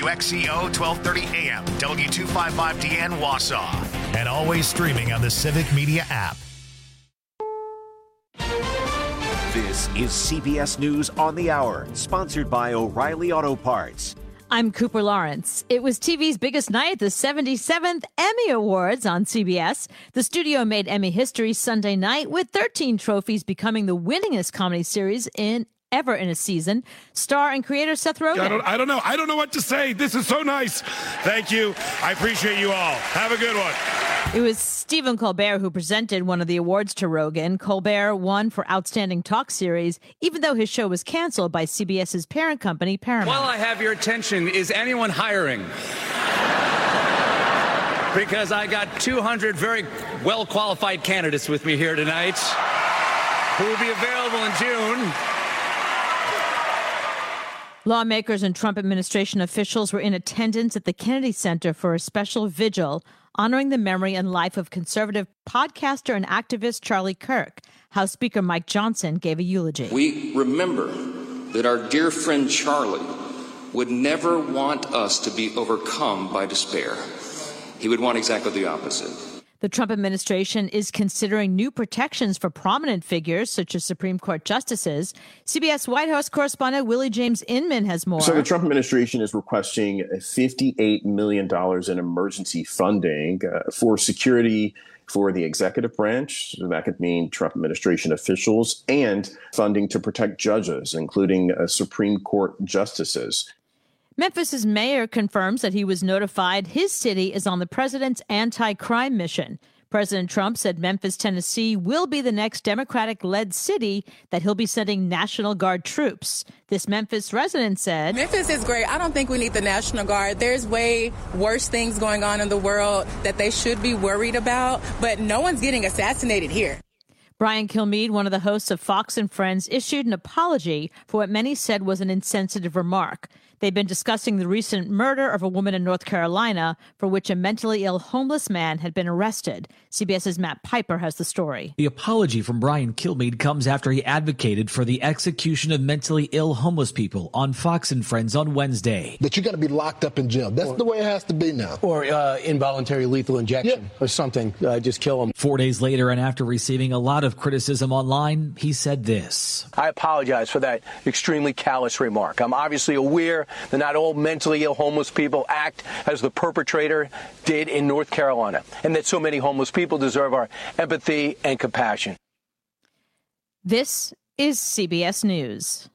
WXCO 1230 AM, W255DN Wausau. And always streaming on the Civic Media app. This is CBS News on the Hour, sponsored by O'Reilly Auto Parts. I'm Cooper Lawrence. It was TV's biggest night at the 77th Emmy Awards on CBS. The studio made Emmy history Sunday night with 13 trophies, becoming the winningest comedy series ever in a season. Star and creator Seth Rogen. I don't know. I don't know what to say. This is so nice. Thank you. I appreciate you all. Have a good one. It was Stephen Colbert who presented one of the awards to Rogen. Colbert won for Outstanding Talk Series, even though his show was canceled by CBS's parent company, Paramount. While I have your attention, is anyone hiring? Because I got 200 very well-qualified candidates with me here tonight who will be available in June. Lawmakers and Trump administration officials were in attendance at the Kennedy Center for a special vigil honoring the memory and life of conservative podcaster and activist Charlie Kirk. House Speaker Mike Johnson gave a eulogy. We remember that our dear friend Charlie would never want us to be overcome by despair. He would want exactly the opposite. The Trump administration is considering new protections for prominent figures, such as Supreme Court justices. CBS White House correspondent Willie James Inman has more. So the Trump administration is requesting $58 million in emergency funding for security for the executive branch. So that could mean Trump administration officials, and funding to protect judges, including Supreme Court justices. Memphis's mayor confirms that he was notified his city is on the president's anti-crime mission. President Trump said Memphis, Tennessee will be the next Democratic-led city that he'll be sending National Guard troops. This Memphis resident said, Memphis is great. I don't think we need the National Guard. There's way worse things going on in the world that they should be worried about, but no one's getting assassinated here. Brian Kilmeade, one of the hosts of Fox and Friends, issued an apology for what many said was an insensitive remark. They've been discussing the recent murder of a woman in North Carolina for which a mentally ill homeless man had been arrested. CBS's Matt Piper has the story. The apology from Brian Kilmeade comes after he advocated for the execution of mentally ill homeless people on Fox and Friends on Wednesday. That you got to be locked up in jail. That's the way it has to be now. Or involuntary lethal injection or something. Just kill them. 4 days later, and after receiving a lot of criticism online, he said this. I apologize for that extremely callous remark. I'm obviously aware that not all mentally ill homeless people act as the perpetrator did in North Carolina, and that so many homeless people deserve our empathy and compassion. This is CBS News.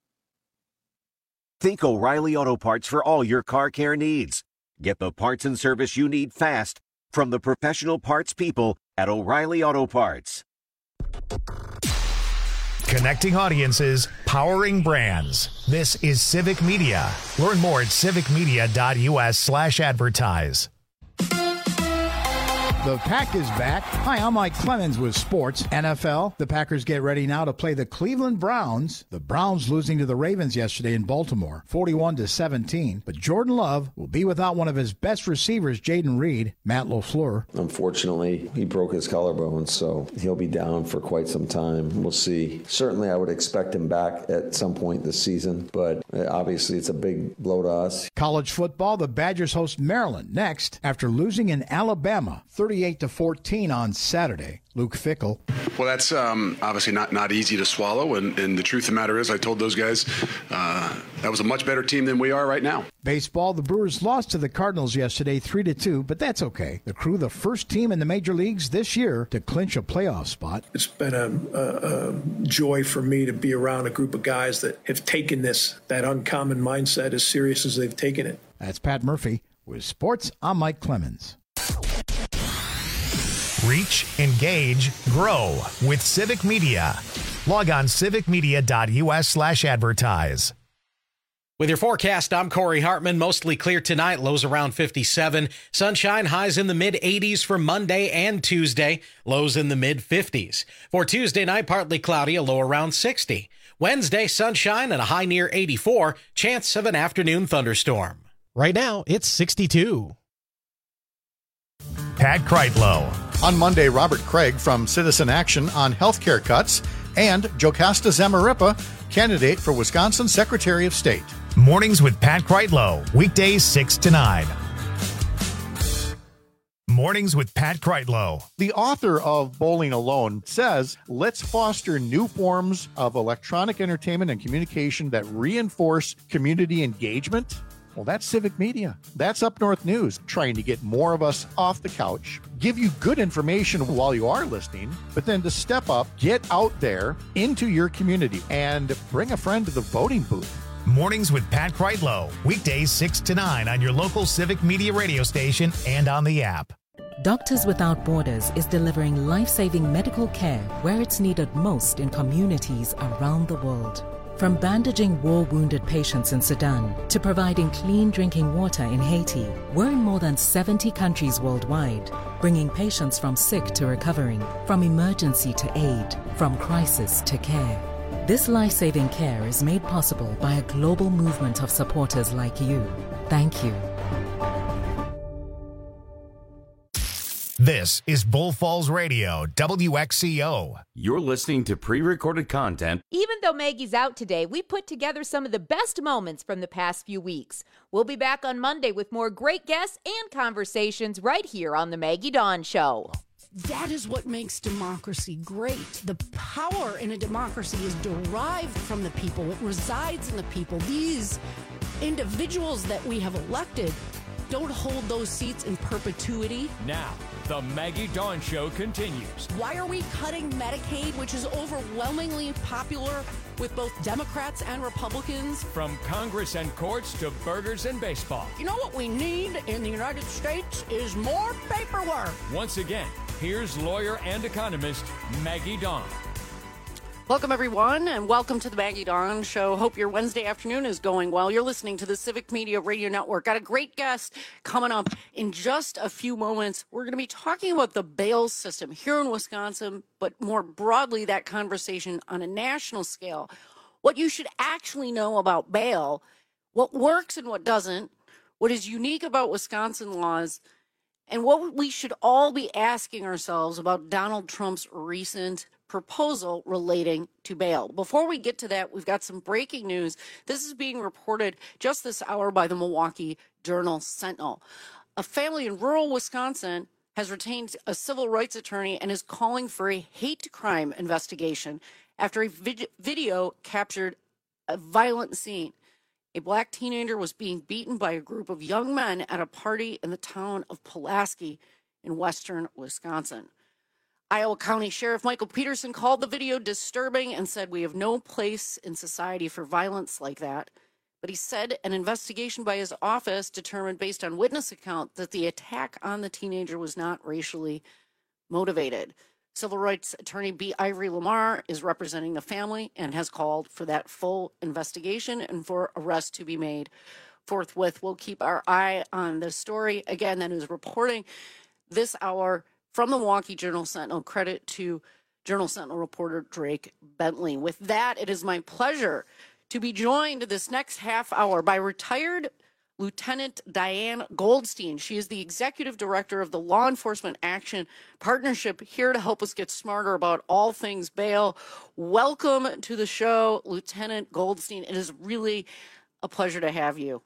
Think O'Reilly Auto Parts for all your car care needs. Get the parts and service you need fast from the professional parts people at O'Reilly Auto Parts. Connecting audiences, powering brands. This is Civic Media. Learn more at civicmedia.us/advertise. The Pack is back. Hi, I'm Mike Clemens with sports. NFL, the Packers get ready now to play the Cleveland Browns. The Browns losing to the Ravens yesterday in Baltimore, 41-17. But Jordan Love will be without one of his best receivers, Jaden Reed. Matt LaFleur. Unfortunately, he broke his collarbone, so he'll be down for quite some time. We'll see. Certainly, I would expect him back at some point this season, but obviously it's a big blow to us. College football, the Badgers host Maryland next after losing in Alabama, 38-14 on Saturday. Luke Fickell. Well, that's obviously not easy to swallow, and the truth of the matter is I told those guys that was a much better team than we are right now. Baseball, the Brewers lost to the Cardinals yesterday 3-2, but that's okay. The Crew, the first team in the major leagues this year to clinch a playoff spot. It's been a joy for me to be around a group of guys that have taken that uncommon mindset as serious as they've taken it. That's Pat Murphy with Sports. I'm Mike Clemens. Reach, engage, grow with Civic Media. Log on civicmedia.us/advertise. With your forecast, I'm Corey Hartman. Mostly clear tonight, lows around 57. Sunshine, highs in the mid-80s for Monday and Tuesday, lows in the mid-50s. For Tuesday night, partly cloudy, a low around 60. Wednesday, sunshine and a high near 84, chance of an afternoon thunderstorm. Right now, it's 62. Pat Kreitlow. On Monday, Robert Craig from Citizen Action on healthcare cuts, and Jocasta Zamarripa, candidate for Wisconsin Secretary of State. Mornings with Pat Kreitlow, weekdays 6 to 9. Mornings with Pat Kreitlow. The author of Bowling Alone says, let's foster new forms of electronic entertainment and communication that reinforce community engagement. Well, that's Civic Media. That's Up North News, trying to get more of us off the couch, give you good information while you are listening, but then to step up, get out there into your community and bring a friend to the voting booth. Mornings with Pat Kreitlow, weekdays 6 to 9 on your local Civic Media radio station and on the app. Doctors Without Borders is delivering life-saving medical care where it's needed most in communities around the world. From bandaging war-wounded patients in Sudan to providing clean drinking water in Haiti, we're in more than 70 countries worldwide, bringing patients from sick to recovering, from emergency to aid, from crisis to care. This life-saving care is made possible by a global movement of supporters like you. Thank you. This is Bull Falls Radio, WXCO. You're listening to pre-recorded content. Even though Maggie's out today, we put together some of the best moments from the past few weeks. We'll be back on Monday with more great guests and conversations right here on The Maggie Dawn Show. That is what makes democracy great. The power in a democracy is derived from the people. It resides in the people. These individuals that we have elected don't hold those seats in perpetuity. Now, the Maggie Dawn Show continues. Why are we cutting Medicaid, which is overwhelmingly popular with both Democrats and Republicans? From Congress and courts to burgers and baseball. You know what we need in the United States is more paperwork. Once again, here's lawyer and economist Maggie Dawn. Welcome, everyone, and welcome to the Maggie Dawn Show. Hope your Wednesday afternoon is going well. You're listening to the Civic Media Radio Network. Got a great guest coming up in just a few moments. We're going to be talking about the bail system here in Wisconsin, but more broadly, that conversation on a national scale. What you should actually know about bail, what works and what doesn't, what is unique about Wisconsin laws, and what we should all be asking ourselves about Donald Trump's recent proposal relating to bail. Before we get to that, we've got some breaking news. This is being reported just this hour by the Milwaukee Journal-Sentinel. A family in rural Wisconsin has retained a civil rights attorney and is calling for a hate crime investigation after a video captured a violent scene. A black teenager was being beaten by a group of young men at a party in the town of Pulaski in western Wisconsin. Iowa County Sheriff Michael Peterson called the video disturbing and said we have no place in society for violence like that. But he said an investigation by his office determined based on witness account that the attack on the teenager was not racially motivated. Civil rights attorney B. Ivory Lamar is representing the family and has called for that full investigation and for arrest to be made forthwith. We'll keep our eye on this story. Again, that is reporting this hour from the Milwaukee Journal-Sentinel. Credit to Journal-Sentinel reporter Drake Bentley. With that, it is my pleasure to be joined this next half hour by retired Lieutenant Diane Goldstein. She is the executive director of the Law Enforcement Action Partnership, here to help us get smarter about all things bail. Welcome to the show, Lieutenant Goldstein. It is really a pleasure to have you.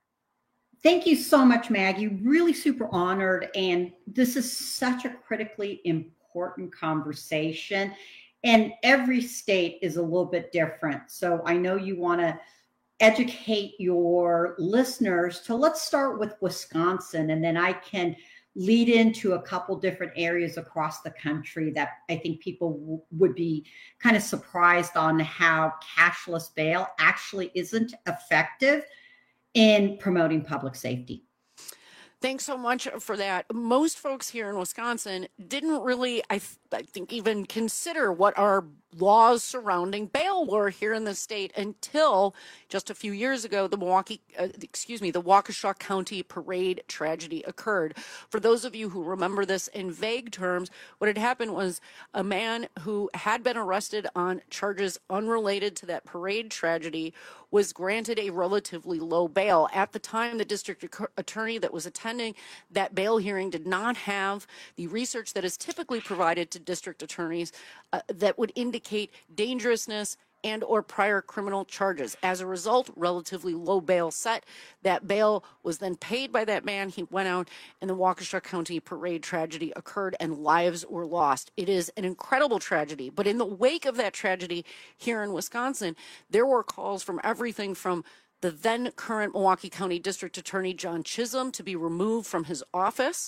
Thank you so much, Maggie. Really super honored. And this is such a critically important conversation. And every state is a little bit different. So I know you want to educate your listeners. So let's start with Wisconsin, and then I can lead into a couple different areas across the country that I think people would be kind of surprised on how cashless bail actually isn't effective in promoting public safety. Thanks so much for that. Most folks here in Wisconsin didn't really, I think, even consider what our laws surrounding bail were here in the state until just a few years ago, the Waukesha County parade tragedy occurred. For those of you who remember this in vague terms, what had happened was a man who had been arrested on charges unrelated to that parade tragedy was granted a relatively low bail. At the time, the district attorney that was attending that bail hearing did not have the research that is typically provided to district attorneys that would indicate dangerousness and or prior criminal charges. As a result, relatively low bail set. That bail was then paid by that man. He went out and the Waukesha County parade tragedy occurred and lives were lost. It is an incredible tragedy. But in the wake of that tragedy here in Wisconsin, there were calls from everything from the then current Milwaukee County District Attorney John Chisholm to be removed from his office,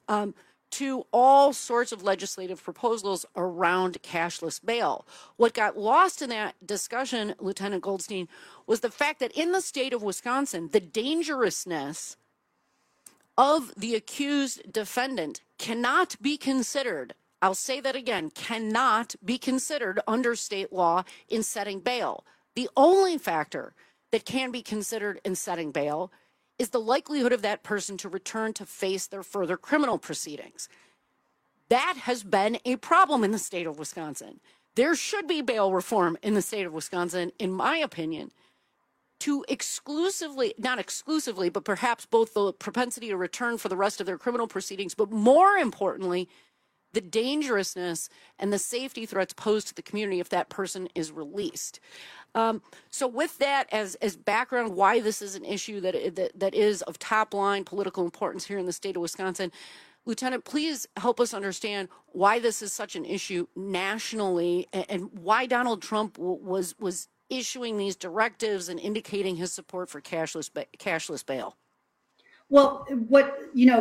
to all sorts of legislative proposals around cashless bail. What got lost in that discussion, Lieutenant Goldstein, was the fact that in the state of Wisconsin, the dangerousness of the accused defendant cannot be considered, I'll say that again, cannot be considered under state law in setting bail. The only factor that can be considered in setting bail is the likelihood of that person to return to face their further criminal proceedings. That has been a problem in the state of Wisconsin. There should be bail reform in the state of Wisconsin, in my opinion, to exclusively, not exclusively, but perhaps both the propensity to return for the rest of their criminal proceedings, but more importantly, the dangerousness and the safety threats posed to the community if that person is released. So with that as background, why this is an issue that is of top line political importance here in the state of Wisconsin, Lieutenant, please help us understand why this is such an issue nationally and why Donald Trump was issuing these directives and indicating his support for cashless bail. Well, what,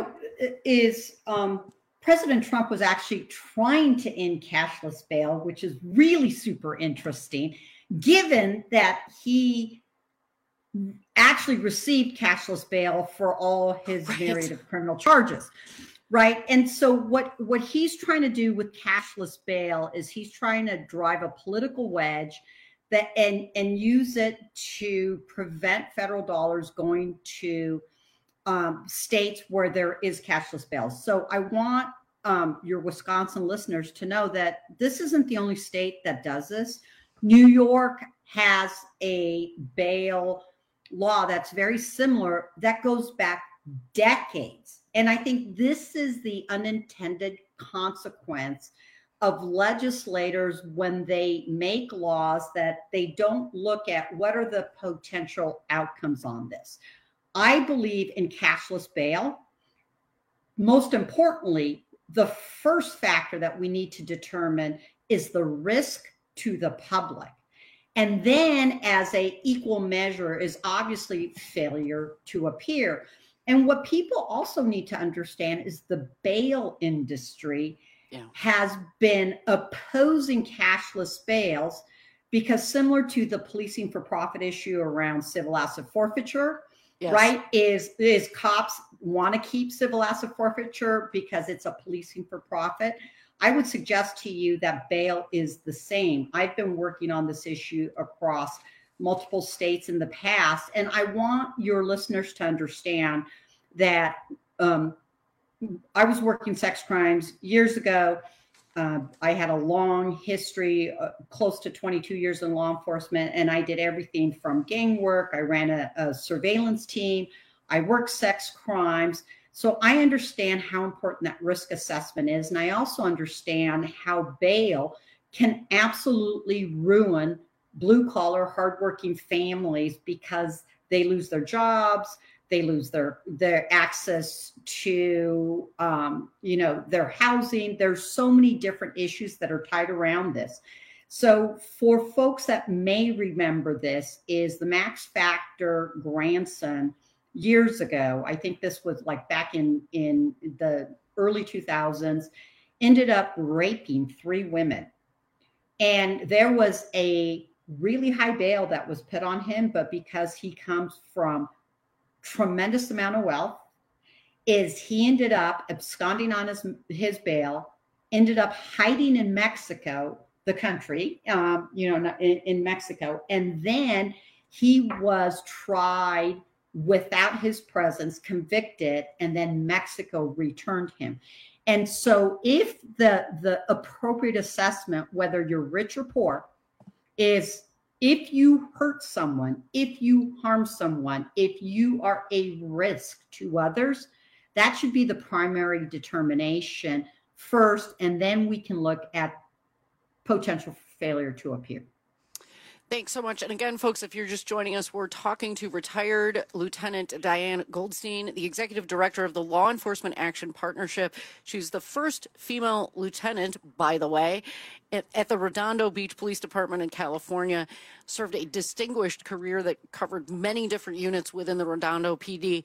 is President Trump was actually trying to end cashless bail, which is really super interesting, given that he actually received cashless bail for all his myriad of criminal charges, right? And so what he's trying to do with cashless bail is he's trying to drive a political wedge that and use it to prevent federal dollars going to states where there is cashless bail. So I want your Wisconsin listeners to know that this isn't the only state that does this. New York has a bail law that's very similar that goes back decades. And I think this is the unintended consequence of legislators when they make laws that they don't look at what are the potential outcomes on this. I believe in cashless bail. Most importantly, the first factor that we need to determine is the risk to the public. And then as a equal measure is obviously failure to appear. And what people also need to understand is the bail industry has been opposing cashless bails because similar to the policing for profit issue around civil asset forfeiture, right, is cops want to keep civil asset forfeiture because it's a policing for profit. I would suggest to you that bail is the same. I've been working on this issue across multiple states in the past, and I want your listeners to understand that I was working sex crimes years ago. I had a long history, close to 22 years in law enforcement, and I did everything from gang work. I ran a surveillance team. I worked sex crimes. So I understand how important that risk assessment is. And I also understand how bail can absolutely ruin blue-collar, hardworking families because they lose their jobs, they lose their access to, their housing. There's so many different issues that are tied around this. So for folks that may remember this is the Max Factor grandson years ago, I think this was like back in the early 2000s, ended up raping 3 women. And there was a really high bail that was put on him, but because he comes from tremendous amount of wealth, he ended up absconding on his bail, ended up hiding in Mexico, the country, in Mexico. And then he was tried without his presence, convicted, and then Mexico returned him. And so if the appropriate assessment, whether you're rich or poor, is if you hurt someone, if you harm someone, if you are a risk to others, that should be the primary determination first, and then we can look at potential failure to appear. Thanks so much. And again, folks, if you're just joining us, we're talking to retired Lieutenant Diane Goldstein, the executive director of the Law Enforcement Action Partnership. She's the first female lieutenant, by the way, at the Redondo Beach Police Department in California, served a distinguished career that covered many different units within the Redondo PD.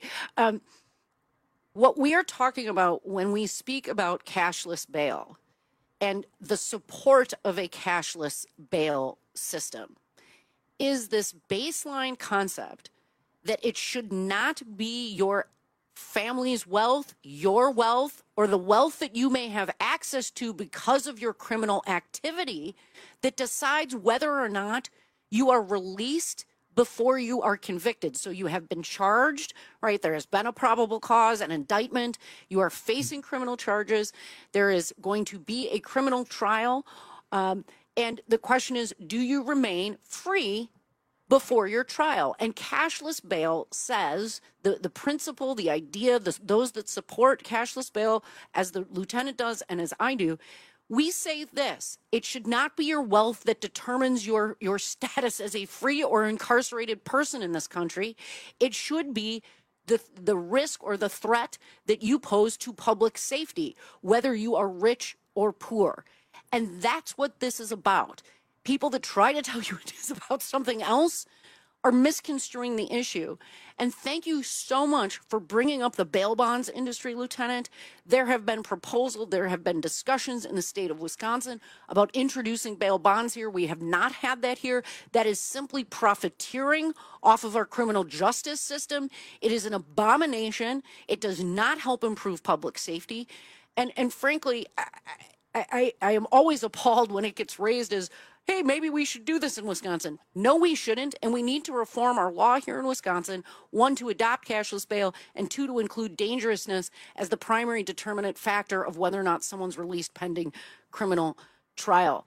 What we are talking about when we speak about cashless bail and the support of a cashless bail system is this baseline concept that it should not be your family's wealth, your wealth, or the wealth that you may have access to because of your criminal activity that decides whether or not you are released before you are convicted. So you have been charged, right? There has been a probable cause, an indictment. You are facing criminal charges. There is going to be a criminal trial. And the question is, do you remain free before your trial? And cashless bail says, the principle, the idea, those that support cashless bail, as the lieutenant does and as I do, we say this: it should not be your wealth that determines your status as a free or incarcerated person in this country. It should be the risk or the threat that you pose to public safety, whether you are rich or poor. And that's what this is about. People that try to tell you it is about something else are misconstruing the issue. And thank you so much for bringing up the bail bonds industry, Lieutenant. There have been proposals, there have been discussions in the state of Wisconsin about introducing bail bonds here. We have not had that here. That is simply profiteering off of our criminal justice system. It is an abomination. It does not help improve public safety. And frankly, I am always appalled when it gets raised as, hey, maybe we should do this in Wisconsin. No, we shouldn't. And we need to reform our law here in Wisconsin, one, to adopt cashless bail, and two, to include dangerousness as the primary determinant factor of whether or not someone's released pending criminal trial.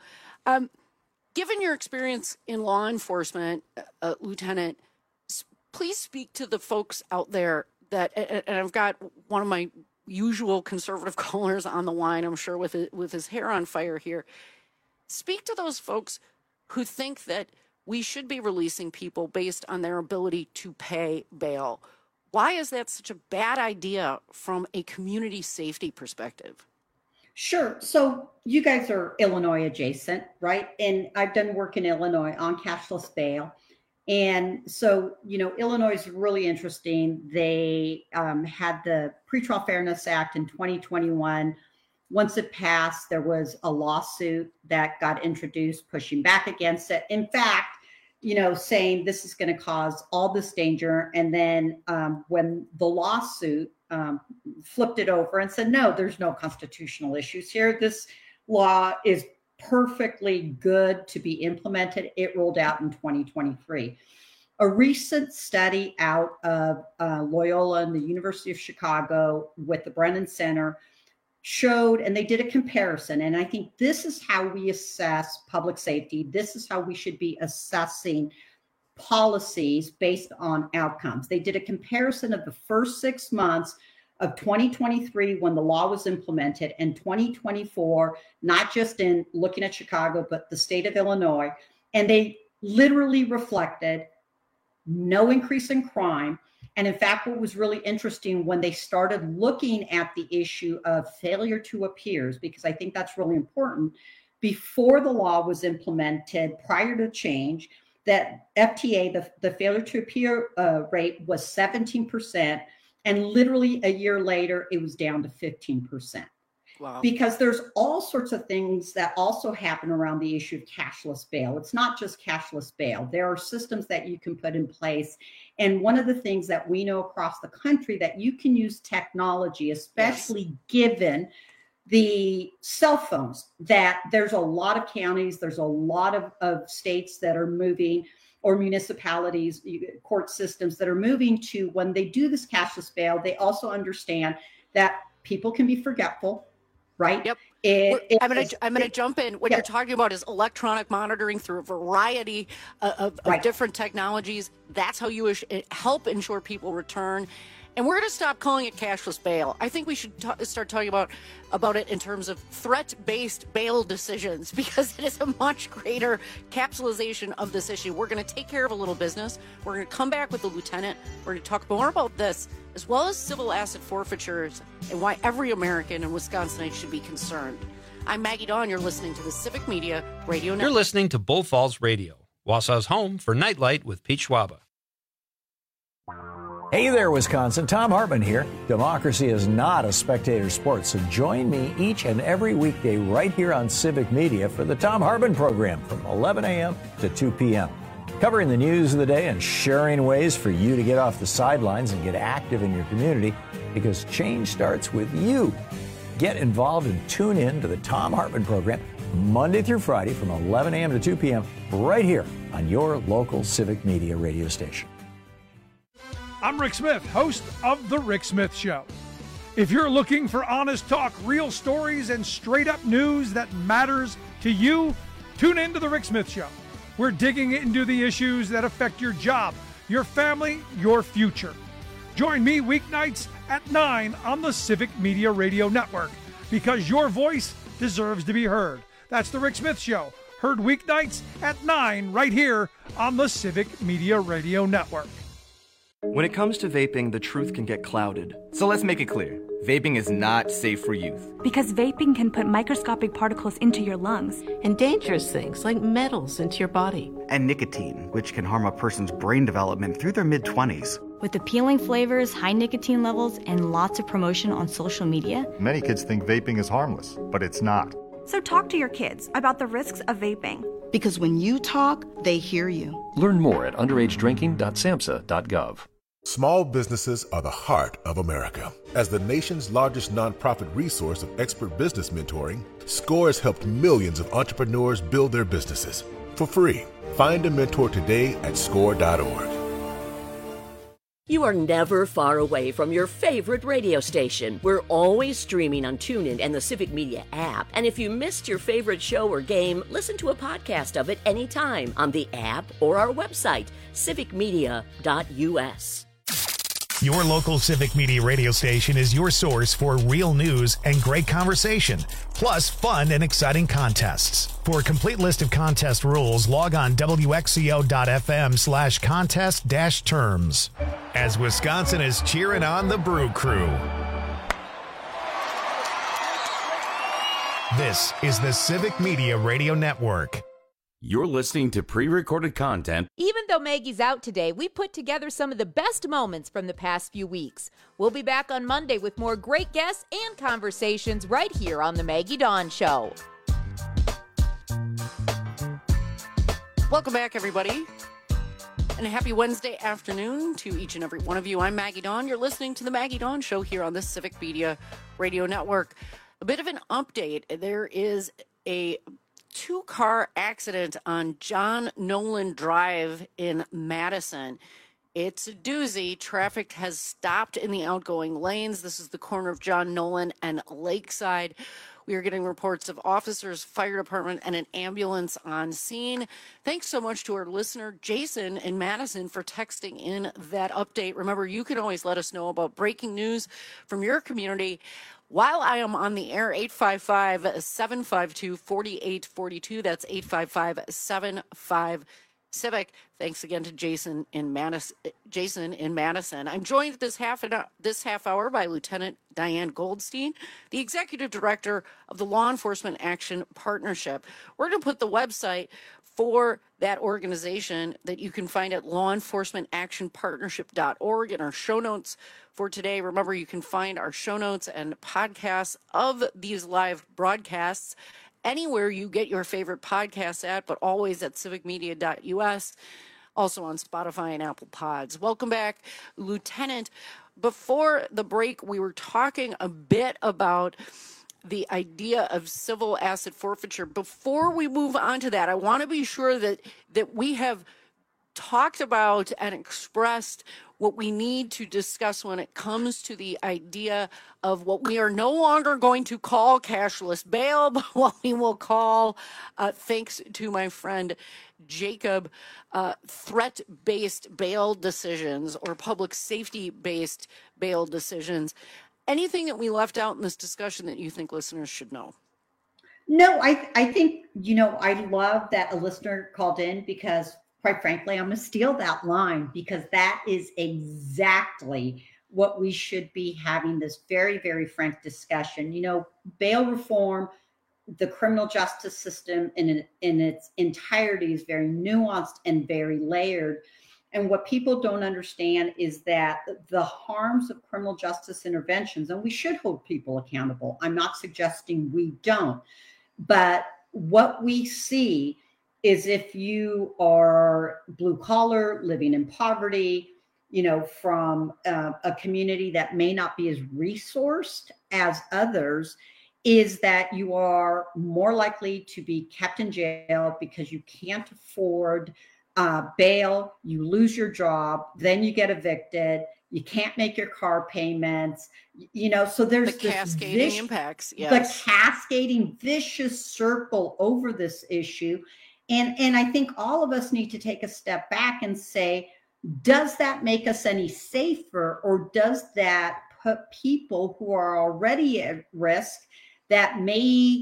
Given your experience in law enforcement, Lieutenant, please speak to the folks out there that, and I've got one of my usual conservative callers on the line, I'm sure, with his hair on fire here. Speak to those folks who think that we should be releasing people based on their ability to pay bail. Why is that such a bad idea from a community safety perspective? Sure. So you guys are Illinois adjacent, right? And I've done work in Illinois on cashless bail. And so, Illinois is really interesting. They had the Pretrial Fairness Act in 2021. Once it passed, there was a lawsuit that got introduced pushing back against it. In fact, saying this is going to cause all this danger. And then when the lawsuit flipped it over and said, no, there's no constitutional issues here. This law is perfectly good to be implemented. It rolled out in 2023. A recent study out of Loyola and the University of Chicago with the Brennan Center showed, and they did a comparison, and I think this is how we assess public safety. This is how we should be assessing policies based on outcomes. They did a comparison of the first 6 months of 2023 when the law was implemented and 2024, not just in looking at Chicago, but the state of Illinois. And they literally reflected no increase in crime. And in fact, what was really interesting when they started looking at the issue of failure to appears, because I think that's really important, before the law was implemented, prior to change, that FTA, the failure to appear rate was 17%. And literally a year later, it was down to 15%. Wow. Because there's all sorts of things that also happen around the issue of cashless bail. It's not just cashless bail. There are systems that you can put in place. And one of the things that we know across the country that you can use technology, especially given the cell phones, that there's a lot of counties, there's a lot of states that are moving, or municipalities, court systems that are moving to, when they do this cashless bail, they also understand that people can be forgetful, right? Yep. I'm going to jump in. What you're talking about is electronic monitoring through a variety of different technologies. That's how you help ensure people return. And we're going to stop calling it cashless bail. I think we should start talking about it in terms of threat-based bail decisions, because it is a much greater capsulization of this issue. We're going to take care of a little business. We're going to come back with the lieutenant. We're going to talk more about this, as well as civil asset forfeitures and why every American and Wisconsinite should be concerned. I'm Maggie Dawn. You're listening to the Civic Media Radio Network. You're listening to Bull Falls Radio, Wausau's home for Nightlight with Pete Schwaba. Hey there, Wisconsin. Tom Hartman here. Democracy is not a spectator sport, so join me each and every weekday right here on Civic Media for the Tom Hartman program from 11 a.m. to 2 p.m. Covering the news of the day and sharing ways for you to get off the sidelines and get active in your community, because change starts with you. Get involved and tune in to the Tom Hartman program Monday through Friday from 11 a.m. to 2 p.m. right here on your local Civic Media radio station. I'm Rick Smith, host of The Rick Smith Show. If you're looking for honest talk, real stories, and straight-up news that matters to you, tune in to The Rick Smith Show. We're digging into the issues that affect your job, your family, your future. Join me weeknights at 9 on the Civic Media Radio Network, because your voice deserves to be heard. That's The Rick Smith Show, heard weeknights at 9 right here on the Civic Media Radio Network. When it comes to vaping, the truth can get clouded. So let's make it clear. Vaping is not safe for youth. Because vaping can put microscopic particles into your lungs. And dangerous things like metals into your body. And nicotine, which can harm a person's brain development through their mid-20s. With appealing flavors, high nicotine levels, and lots of promotion on social media, many kids think vaping is harmless, but it's not. So talk to your kids about the risks of vaping. Because when you talk, they hear you. Learn more at underagedrinking.samhsa.gov. Small businesses are the heart of America. As the nation's largest nonprofit resource of expert business mentoring, SCORE has helped millions of entrepreneurs build their businesses for free. Find a mentor today at score.org. You are never far away from your favorite radio station. We're always streaming on TuneIn and the Civic Media app. And if you missed your favorite show or game, listen to a podcast of it anytime on the app or our website, civicmedia.us. Your local Civic Media radio station is your source for real news and great conversation, plus fun and exciting contests. For a complete list of contest rules, log on wxco.fm/contest-terms. As Wisconsin is cheering on the Brew Crew. This is the Civic Media Radio Network. You're listening to pre-recorded content. Even though Maggie's out today, we put together some of the best moments from the past few weeks. We'll be back on Monday with more great guests and conversations right here on The Maggie Dawn Show. Welcome back, everybody. And a happy Wednesday afternoon to each and every one of you. I'm Maggie Dawn. You're listening to The Maggie Dawn Show here on the Civic Media Radio Network. A bit of an update. There is a two-car accident on John Nolan Drive in Madison. It's a doozy. Traffic has stopped in the outgoing lanes. This is the corner of John Nolan and Lakeside. We are getting reports of officers, fire department, and an ambulance on scene. Thanks so much to our listener, Jason in Madison, for texting in that update. Remember, you can always let us know about breaking news from your community while I am on the air. 855-752-4842. That's 855-75-CIVIC. Thanks again to Jason in Madison. I'm joined this half hour by Lieutenant Diane Goldstein, the Executive Director of the Law Enforcement Action Partnership. We're going to put the website for that organization that you can find at lawenforcementactionpartnership.org in our show notes for today. Remember, you can find our show notes and podcasts of these live broadcasts anywhere you get your favorite podcasts at, but always at civicmedia.us, also on Spotify and Apple Pods. Welcome back, Lieutenant. Before the break, we were talking a bit about the idea of civil asset forfeiture. Before we move on to that, I want to be sure that we have talked about and expressed what we need to discuss when it comes to the idea of what we are no longer going to call cashless bail, but what we will call, thanks to my friend Jacob, threat-based bail decisions or public safety-based bail decisions. Anything that we left out in this discussion that you think listeners should know? No, I think, I love that a listener called in because, quite frankly, I'm going to steal that line because that is exactly what we should be having this very, very frank discussion. Bail reform, the criminal justice system in its entirety is very nuanced and very layered. And what people don't understand is that the harms of criminal justice interventions, and we should hold people accountable. I'm not suggesting we don't, but what we see is if you are blue collar, living in poverty, from a community that may not be as resourced as others, is that you are more likely to be kept in jail because you can't afford bail, you lose your job, then you get evicted, you can't make your car payments, so there's the cascading impacts, yes. The cascading vicious circle over this issue. And I think all of us need to take a step back and say, does that make us any safer, or does that put people who are already at risk that may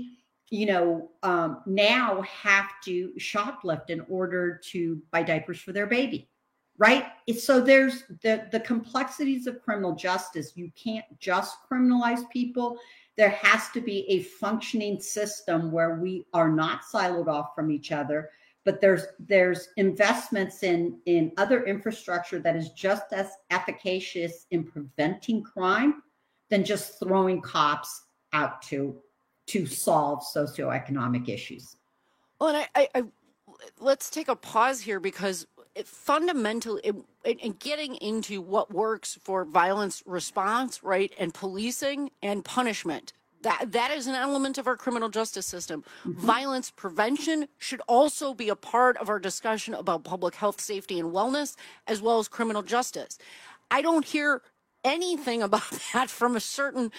now have to shoplift in order to buy diapers for their baby, right? So there's the complexities of criminal justice. You can't just criminalize people. There has to be a functioning system where we are not siloed off from each other, but there's investments in other infrastructure that is just as efficacious in preventing crime than just throwing cops out to solve socioeconomic issues. Well, and I let's take a pause here because fundamentally, in getting into what works for violence response, right, and policing and punishment, that is an element of our criminal justice system. Mm-hmm. Violence prevention should also be a part of our discussion about public health, safety, and wellness, as well as criminal justice. I don't hear anything about that from a certain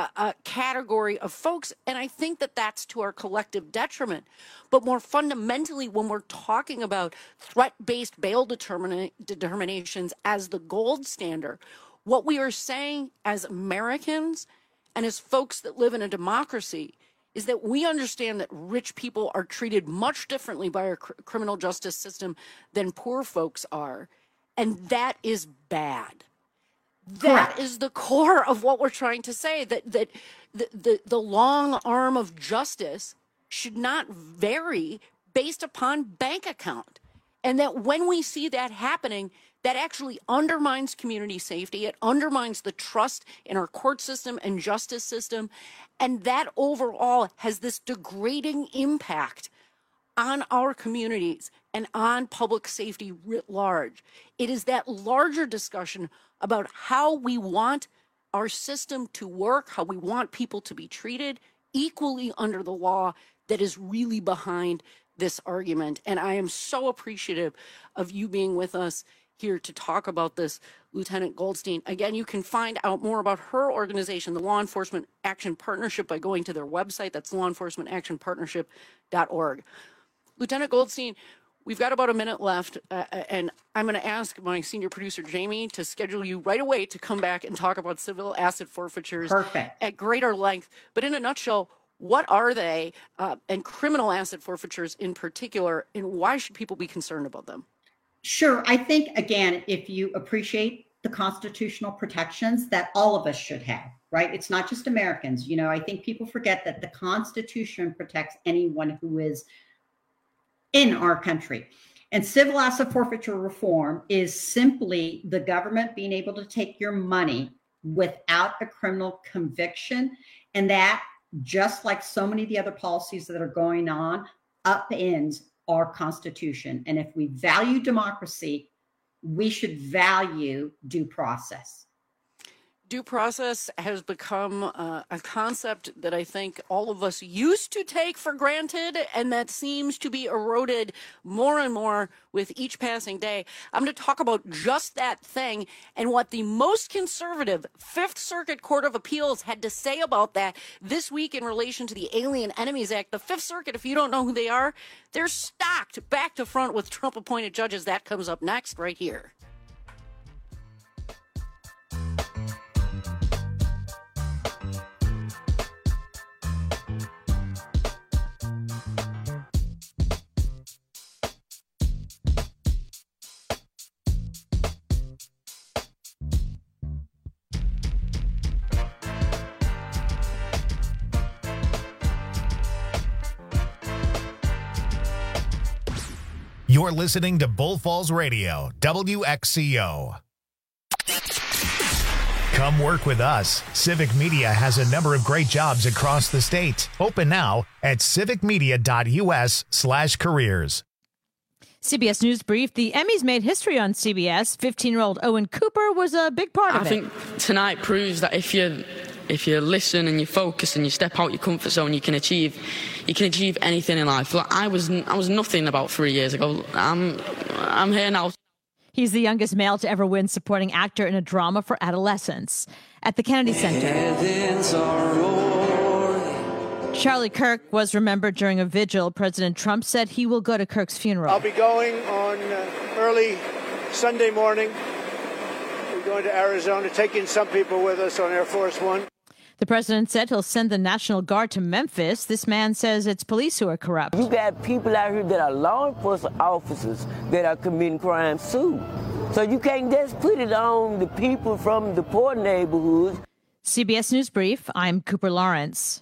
category of folks, and I think that that's to our collective detriment. But more fundamentally, when we're talking about threat-based bail determinations as the gold standard, what we are saying as Americans and as folks that live in a democracy is that we understand that rich people are treated much differently by our criminal justice system than poor folks are, and that is bad. That is the core of what we're trying to say, that the long arm of justice should not vary based upon bank account. And that when we see that happening, that actually undermines community safety. It undermines the trust in our court system and justice system. And that overall has this degrading impact on our communities and on public safety writ large. It is that larger discussion about how we want our system to work, how we want people to be treated equally under the law that is really behind this argument. And I am so appreciative of you being with us here to talk about this, Lieutenant Goldstein. Again, you can find out more about her organization, the Law Enforcement Action Partnership, by going to their website. That's lawenforcementactionpartnership.org. Lieutenant Goldstein, we've got about a minute left, and I'm going to ask my senior producer, Jamie, to schedule you right away to come back and talk about civil asset forfeitures at greater length. But in a nutshell, what are they, and criminal asset forfeitures in particular, and why should people be concerned about them? Sure. I think, again, if you appreciate the constitutional protections that all of us should have, right? It's not just Americans. I think people forget that the Constitution protects anyone who is in our country. And civil asset forfeiture reform is simply the government being able to take your money without a criminal conviction. And that, just like so many of the other policies that are going on, upends our Constitution. And if we value democracy, we should value due process. Due process has become a concept that I think all of us used to take for granted, and that seems to be eroded more and more with each passing day. I'm going to talk about just that thing and what the most conservative Fifth Circuit Court of Appeals had to say about that this week in relation to the Alien Enemies Act. The Fifth Circuit, if you don't know who they are, they're stocked back to front with Trump-appointed judges. That comes up next right here. You're listening to Bull Falls Radio, WXCO. Come work with us. Civic Media has a number of great jobs across the state. Open now at civicmedia.us/careers. CBS News Brief. The Emmys made history on CBS. 15-year-old Owen Cooper was a big part of it. I think tonight proves that if you listen and you focus and you step out your comfort zone, you can achieve anything in life. Like I was nothing about 3 years ago. I'm here now. He's the youngest male to ever win supporting actor in a drama for adolescents. At the Kennedy Center, Charlie Kirk was remembered during a vigil. President Trump said he will go to Kirk's funeral. I'll be going on early Sunday morning. We're going to Arizona, taking some people with us on Air Force One. The president said he'll send the National Guard to Memphis. This man says it's police who are corrupt. You got people out here that are law enforcement officers that are committing crimes too. So you can't just put it on the people from the poor neighborhoods. CBS News Brief, I'm Cooper Lawrence.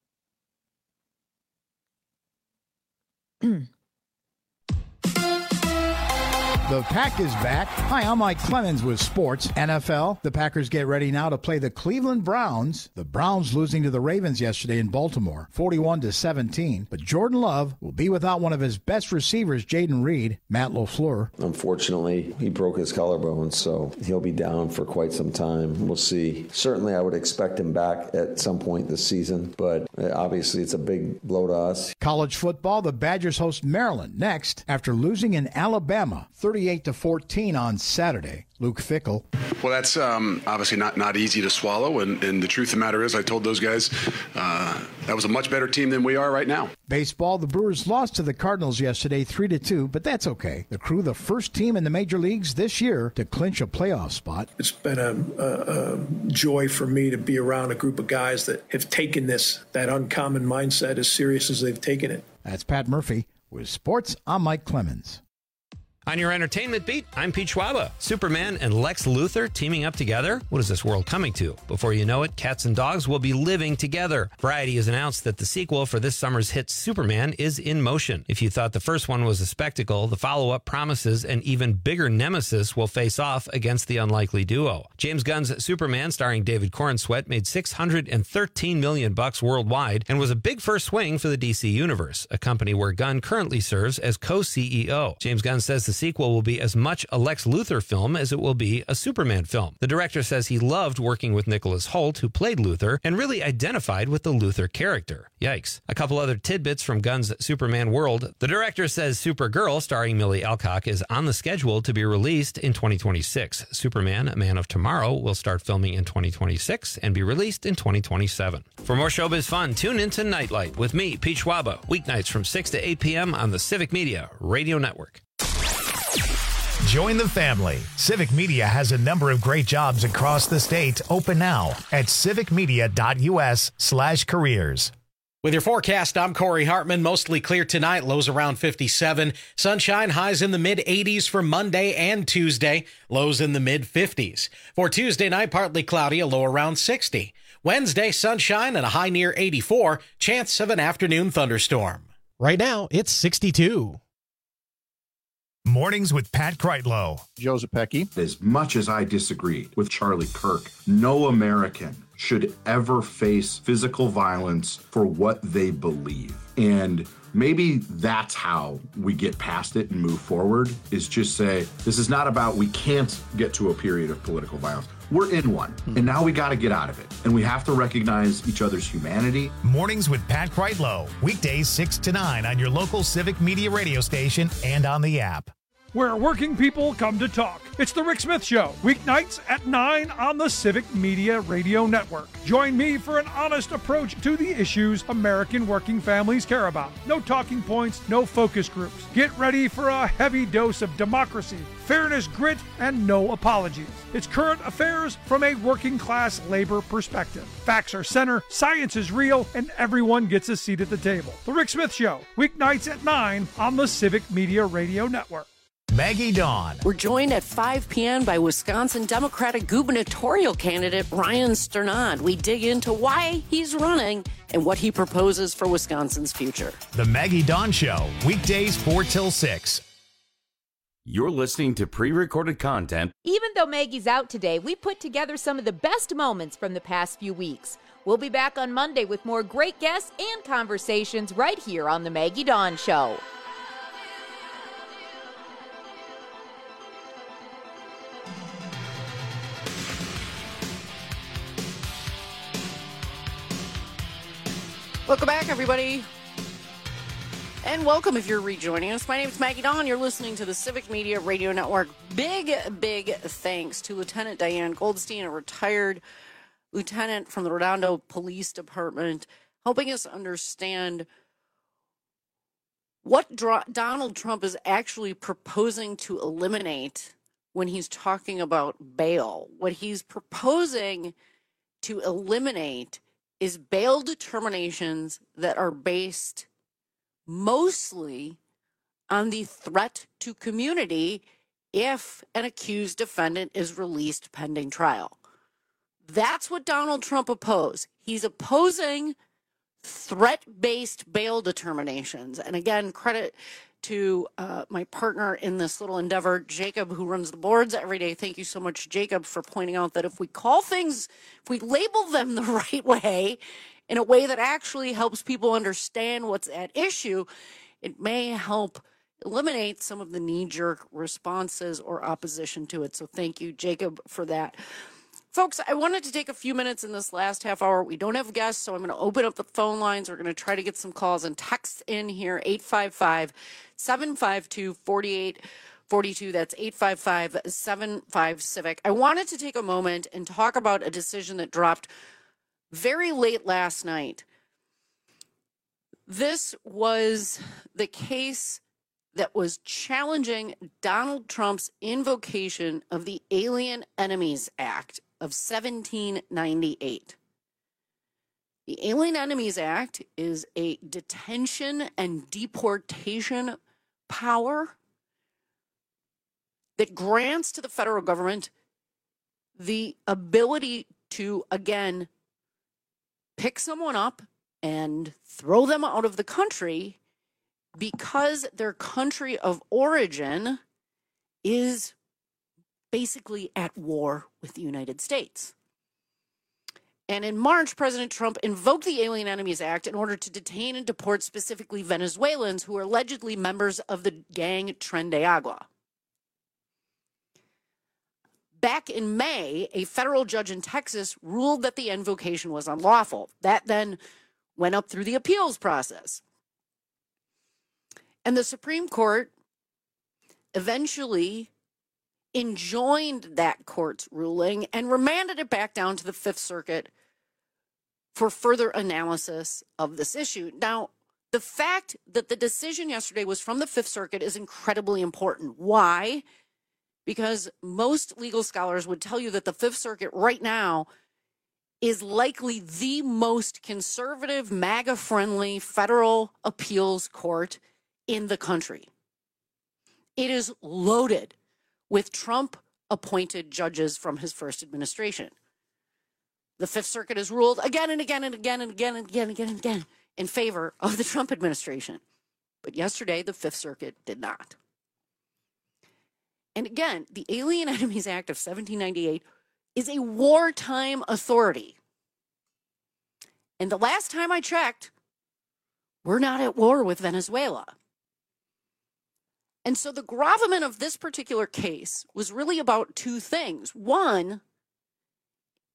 The Pack is back. Hi, I'm Mike Clemens with sports. NFL, the Packers get ready now to play the Cleveland Browns. The Browns losing to the Ravens yesterday in Baltimore, 41-17. But Jordan Love will be without one of his best receivers, Jaden Reed. Matt LaFleur. Unfortunately, he broke his collarbone, so he'll be down for quite some time. We'll see. Certainly, I would expect him back at some point this season, but obviously it's a big blow to us. College football, the Badgers host Maryland next after losing in Alabama, 38-14 on Saturday. Luke Fickell. Well, that's obviously not easy to swallow, and the truth of the matter is I told those guys that was a much better team than we are right now. Baseball, the Brewers lost to the Cardinals yesterday 3-2, but that's okay. The Crew, the first team in the major leagues this year to clinch a playoff spot. It's been a joy for me to be around a group of guys that have taken that uncommon mindset as serious as they've taken it. That's Pat Murphy. With sports, I'm Mike Clemens. On your entertainment beat, I'm Pete Schwaba. Superman and Lex Luthor teaming up together? What is this world coming to? Before you know it, cats and dogs will be living together. Variety has announced that the sequel for this summer's hit Superman is in motion. If you thought the first one was a spectacle, the follow-up promises an even bigger nemesis will face off against the unlikely duo. James Gunn's Superman, starring David Corenswet, made $613 million worldwide and was a big first swing for the DC Universe, a company where Gunn currently serves as co-CEO. James Gunn says the sequel will be as much a Lex Luthor film as it will be a Superman film. The director says he loved working with Nicholas Hoult, who played Luthor, and really identified with the Luthor character. Yikes. A couple other tidbits from Gunn's Superman world. The director says Supergirl, starring Millie Alcock, is on the schedule to be released in 2026. Superman, A Man of Tomorrow, will start filming in 2026 and be released in 2027. For more showbiz fun, tune into Nightlight with me, Pete Schwaba, weeknights from 6 to 8 p.m. on the Civic Media Radio Network. Join the family. Civic Media has a number of great jobs across the state. Open now at civicmedia.us/careers. With your forecast, I'm Corey Hartman. Mostly clear tonight, lows around 57. Sunshine, highs in the mid-80s for Monday and Tuesday, lows in the mid-50s. For Tuesday night, partly cloudy, a low around 60. Wednesday, sunshine and a high near 84, chance of an afternoon thunderstorm. Right now, it's 62. Mornings with Pat Kreitlow. Joe Zepecki. As much as I disagree with Charlie Kirk, no American should ever face physical violence for what they believe. And maybe that's how we get past it and move forward, is just say, this is not about we can't get to a period of political violence. We're in one, and now we got to get out of it. And we have to recognize each other's humanity. Mornings with Pat Kreitlow. Weekdays 6 to 9 on your local Civic Media radio station and on the app. Where working people come to talk. It's The Rick Smith Show, weeknights at 9 on the Civic Media Radio Network. Join me for an honest approach to the issues American working families care about. No talking points, no focus groups. Get ready for a heavy dose of democracy, fairness, grit, and no apologies. It's current affairs from a working class labor perspective. Facts are center, science is real, and everyone gets a seat at the table. The Rick Smith Show, weeknights at 9 on the Civic Media Radio Network. Maggie Dawn. We're joined at 5 p.m. by Wisconsin Democratic gubernatorial candidate Ryan Sternad. We dig into why he's running and what he proposes for Wisconsin's future. The Maggie Dawn Show, weekdays 4 till 6. You're listening to pre-recorded content. Even though Maggie's out today, we put together some of the best moments from the past few weeks. We'll be back on Monday with more great guests and conversations right here on The Maggie Dawn Show. Welcome back, everybody. And welcome if you're rejoining us. My name is Maggie Dawn. You're listening to the Civic Media Radio Network. Big thanks to Lieutenant Diane Goldstein, a retired lieutenant from the Redondo Police Department, helping us understand what Donald Trump is actually proposing to eliminate when he's talking about bail. What he's proposing to eliminate is bail determinations that are based mostly on the threat to community if an accused defendant is released pending trial. That's what Donald Trump opposed. He's opposing threat-based bail determinations. And again, credit to my partner in this little endeavor, Jacob, who runs the boards every day. Thank you so much, Jacob, for pointing out that if we call things, if we label them the right way, in a way that actually helps people understand what's at issue, it may help eliminate some of the knee-jerk responses or opposition to it. So thank you, Jacob, for that. Folks, I wanted to take a few minutes in this last half hour. We don't have guests, so I'm going to open up the phone lines. We're going to try to get some calls and texts in here, 855-752-4842. That's 855-75-CIVIC. I wanted to take a moment and talk about a decision that dropped very late last night. This was the case that was challenging Donald Trump's invocation of the Alien Enemies Act of 1798. The Alien Enemies Act is a detention and deportation power that grants to the federal government the ability to, again, pick someone up and throw them out of the country because their country of origin is basically at war with the United States. And in March, President Trump invoked the Alien Enemies Act in order to detain and deport specifically Venezuelans who are allegedly members of the gang Tren de Agua. Back in May, a federal judge in Texas ruled that the invocation was unlawful. That then went up through the appeals process. And the Supreme Court eventually enjoined that court's ruling and remanded it back down to the Fifth Circuit for further analysis of this issue. Now, the fact that the decision yesterday was from the Fifth Circuit is incredibly important. Why? Because most legal scholars would tell you that the Fifth Circuit right now is likely the most conservative, MAGA-friendly federal appeals court in the country. It is loaded with Trump-appointed judges from his first administration. The Fifth Circuit has ruled again and again and again and again and again and again and again in favor of the Trump administration. But yesterday, the Fifth Circuit did not. And again, the Alien Enemies Act of 1798 is a wartime authority. And the last time I checked, we're not at war with Venezuela. And so the gravamen of this particular case was really about two things. One,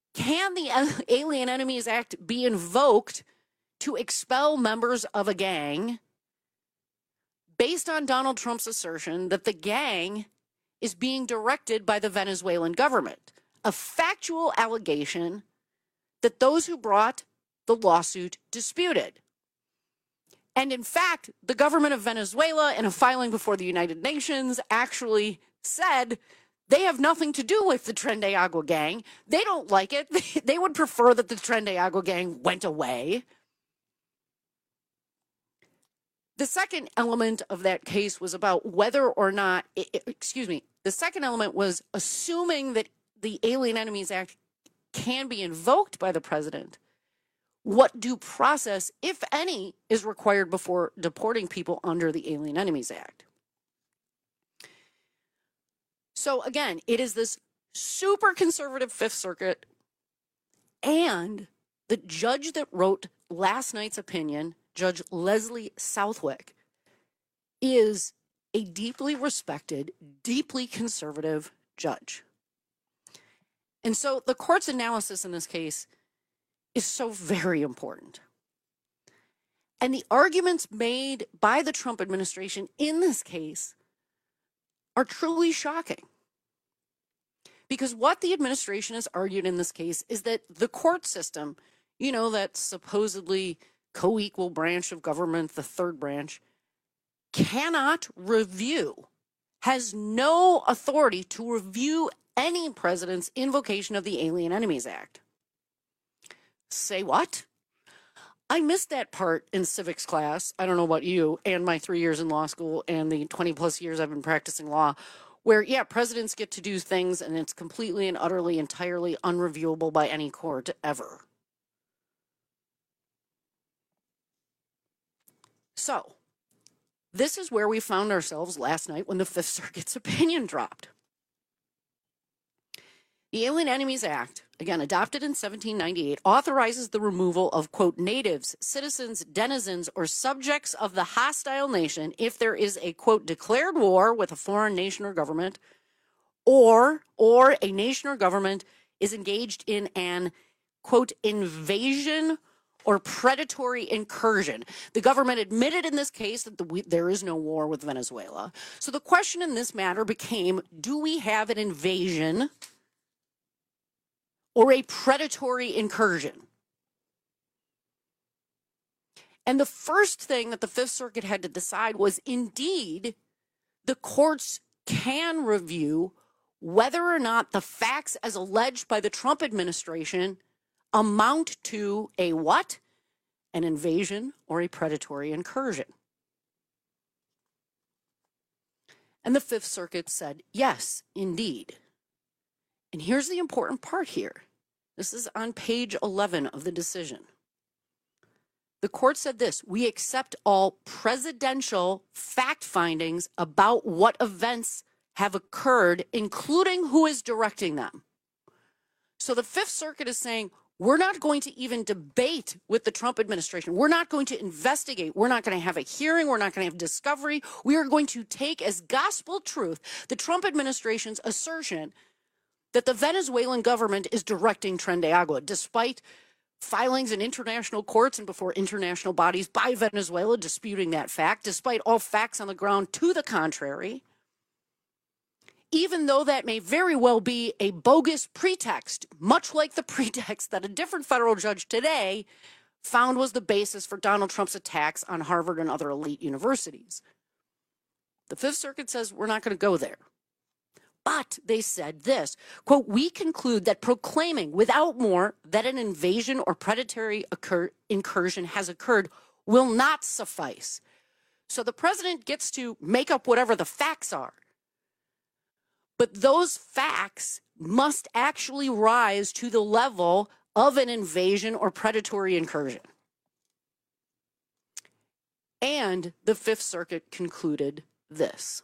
Can the Alien Enemies Act be invoked to expel members of a gang based on Donald Trump's assertion that the gang is being directed by the Venezuelan government? A factual allegation that those who brought the lawsuit disputed. And in fact, the government of Venezuela, in a filing before the United Nations, actually said they have nothing to do with the Tren de Agua gang. They don't like it. They would prefer that the Tren de Agua gang went away. The second element of that case was about whether or not, the second element was assuming that the Alien Enemies Act can be invoked by the president. What due process, if any, is required before deporting people under the Alien Enemies Act? So again, it is this super conservative Fifth Circuit, and the judge that wrote last night's opinion, Judge Leslie Southwick, is a deeply respected, deeply conservative judge. And so the court's analysis in this case is so very important. And the arguments made by the Trump administration in this case are truly shocking. Because what the administration has argued in this case is that the court system, you know, that supposedly co-equal branch of government, the third branch, cannot review, has no authority to review any president's invocation of the Alien Enemies Act. Say what? I missed that part in civics class. I don't know about you, and my 3 years in law school and the 20 plus years I've been practicing law, where, yeah, presidents get to do things and it's completely and utterly, entirely unreviewable by any court ever. So, this is where we found ourselves last night when the Fifth Circuit's opinion dropped. The Alien Enemies Act, again adopted in 1798, authorizes the removal of, quote, natives, citizens, denizens, or subjects of the hostile nation if there is a, quote, declared war with a foreign nation or government, or a nation or government is engaged in an, quote, invasion or predatory incursion. The government admitted in this case that there is no war with Venezuela. So the question in this matter became, do we have an invasion or a predatory incursion? And the first thing that the Fifth Circuit had to decide was, indeed, the courts can review whether or not the facts as alleged by the Trump administration amount to a what? An invasion or a predatory incursion. And the Fifth Circuit said, yes, indeed. And here's the important part here. This is on page 11 of the decision. The court said this: we accept all presidential fact findings about what events have occurred, including who is directing them. So the Fifth Circuit is saying, we're not going to even debate with the Trump administration. We're not going to investigate. We're not going to have a hearing. We're not going to have discovery. We are going to take as gospel truth the Trump administration's assertion that the Venezuelan government is directing Tren de Agua, despite filings in international courts and before international bodies by Venezuela disputing that fact, despite all facts on the ground to the contrary. Even though that may very well be a bogus pretext, much like the pretext that a different federal judge today found was the basis for Donald Trump's attacks on Harvard and other elite universities. The Fifth Circuit says we're not going to go there. But they said this, quote, we conclude that proclaiming without more that an invasion or predatory incursion has occurred will not suffice. So the president gets to make up whatever the facts are. But those facts must actually rise to the level of an invasion or predatory incursion. And the Fifth Circuit concluded this: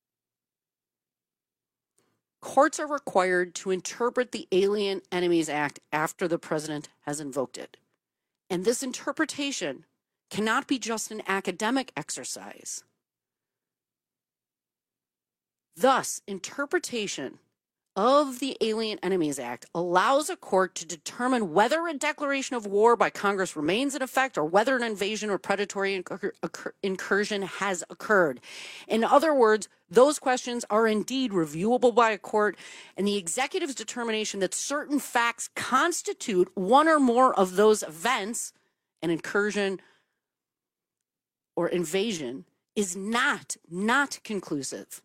courts are required to interpret the Alien Enemies Act after the president has invoked it. And this interpretation cannot be just an academic exercise. Thus, interpretation of the Alien Enemies Act allows a court to determine whether a declaration of war by Congress remains in effect or whether an invasion or predatory incursion has occurred. In other words, those questions are indeed reviewable by a court, and the executive's determination that certain facts constitute one or more of those events, an incursion or invasion, is not conclusive.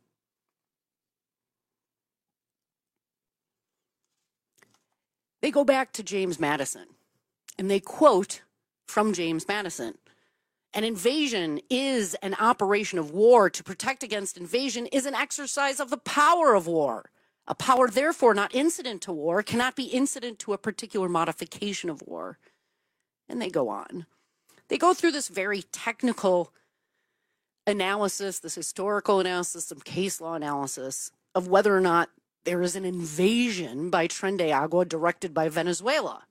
They go back to James Madison, and they quote from James Madison. An invasion is an operation of war. To protect against invasion is an exercise of the power of war. A power, therefore, not incident to war, cannot be incident to a particular modification of war. And they go on. They go through this very technical analysis, this historical analysis, some case law analysis of whether or not there is an invasion by Tren de Agua directed by Venezuela.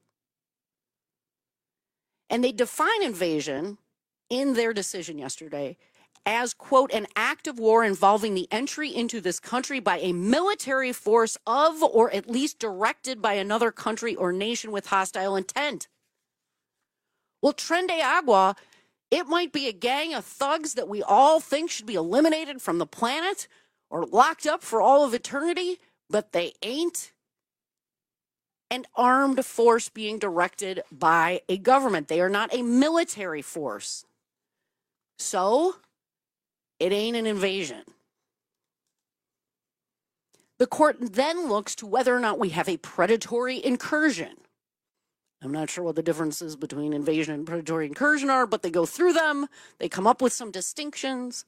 And they define invasion in their decision yesterday as, quote, an act of war involving the entry into this country by a military force of or at least directed by another country or nation with hostile intent. Well, Tren de Agua, it might be a gang of thugs that we all think should be eliminated from the planet or locked up for all of eternity, but they ain't an armed force being directed by a government. They are not a military force. So, it ain't an invasion. The court then looks to whether or not we have a predatory incursion. I'm not sure what the differences between invasion and predatory incursion are, but they go through them. They come up with some distinctions.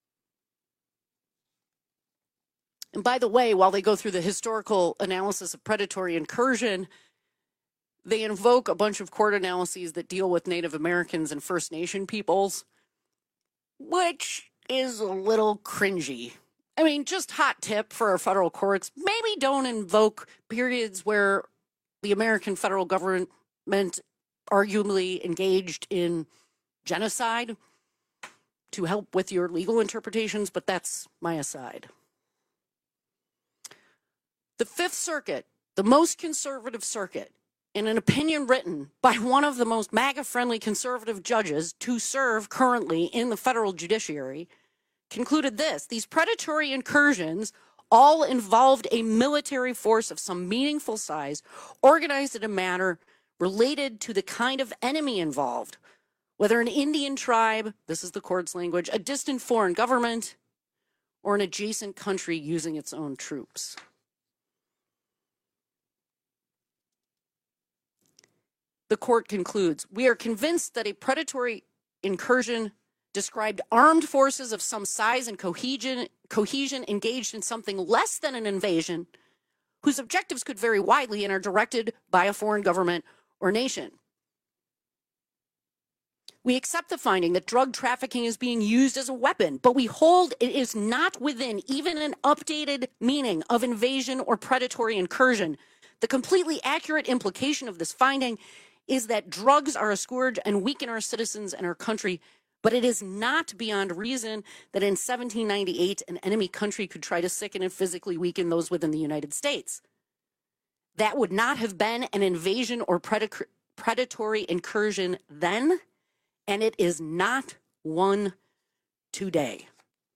And by the way, while they go through the historical analysis of predatory incursion, they invoke a bunch of court analyses that deal with Native Americans and First Nation peoples, which is a little cringy. I mean, just hot tip for our federal courts, maybe don't invoke periods where the American federal government arguably engaged in genocide to help with your legal interpretations, but that's my aside. The Fifth Circuit, the most conservative circuit, in an opinion written by one of the most MAGA-friendly conservative judges to serve currently in the federal judiciary, concluded this: these predatory incursions all involved a military force of some meaningful size, organized in a manner related to the kind of enemy involved, whether an Indian tribe, this is the court's language, a distant foreign government, or an adjacent country using its own troops. The court concludes, we are convinced that a predatory incursion described armed forces of some size and cohesion engaged in something less than an invasion, whose objectives could vary widely and are directed by a foreign government or nation. We accept the finding that drug trafficking is being used as a weapon, but we hold it is not within even an updated meaning of invasion or predatory incursion. The completely accurate implication of this finding is that drugs are a scourge and weaken our citizens and our country, but it is not beyond reason that in 1798 an enemy country could try to sicken and physically weaken those within the United States. That would not have been an invasion or predatory incursion then, and it is not one today.